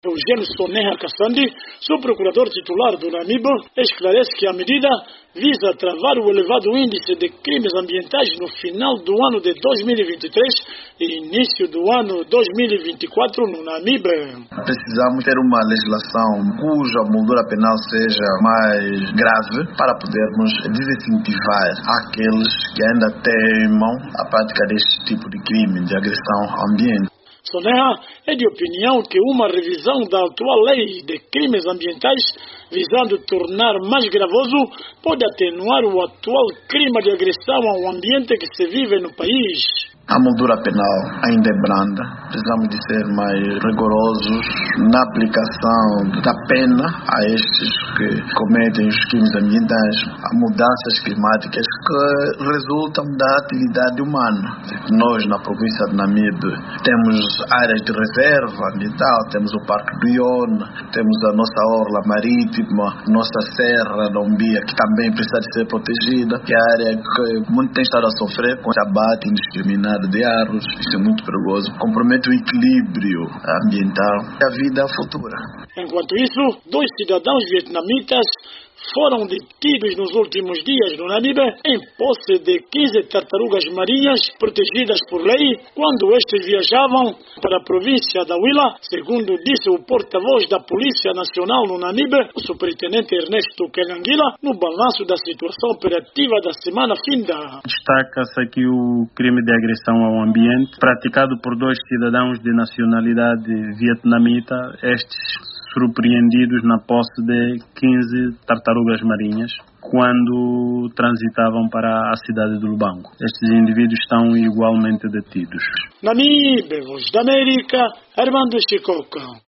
Eugênio Soneha Kassandi, subprocurador titular do Namibe, esclarece que a medida visa travar o elevado índice de crimes ambientais no final do ano de 2023 e início do ano 2024 no Namibe. Precisamos ter uma legislação cuja moldura penal seja mais grave para podermos desincentivar aqueles que ainda teimam a prática deste tipo de crime de agressão ao ambiente. Soneha é de opinião que uma revisão da atual lei de crimes ambientais visando tornar mais gravoso pode atenuar o atual crime de agressão ao ambiente que se vive no país. A moldura penal ainda é branda, precisamos de ser mais rigorosos na aplicação da pena a estes que cometem os crimes ambientais, a mudanças climáticas que resultam da atividade humana. Nós na província de Namibe temos áreas de reserva ambiental, temos o Parque do Iona, temos a nossa orla marítima, nossa Serra da Umbia, que também precisa de ser protegida, que é a área que muito tem estado a sofrer com o abate indiscriminado de árvores. Isso é muito perigoso, compromete o equilíbrio ambiental e a vida futura. Enquanto isso, 2 cidadãos vietnamitas foram detidos nos últimos dias no Namibe em posse de 15 tartarugas marinhas protegidas por lei quando estes viajavam para a província da Huila, segundo disse o porta-voz da Polícia Nacional no Namibe, o superintendente Ernesto Kelanguila, no balanço da situação operativa da semana finda. Destaca-se aqui o crime de agressão ao ambiente praticado por 2 cidadãos de nacionalidade vietnamita, estes surpreendidos na posse de 15 tartarugas marinhas quando transitavam para a cidade do Lubango. Estes indivíduos estão igualmente detidos. Namibe, Voz da América, Armando Chicoca.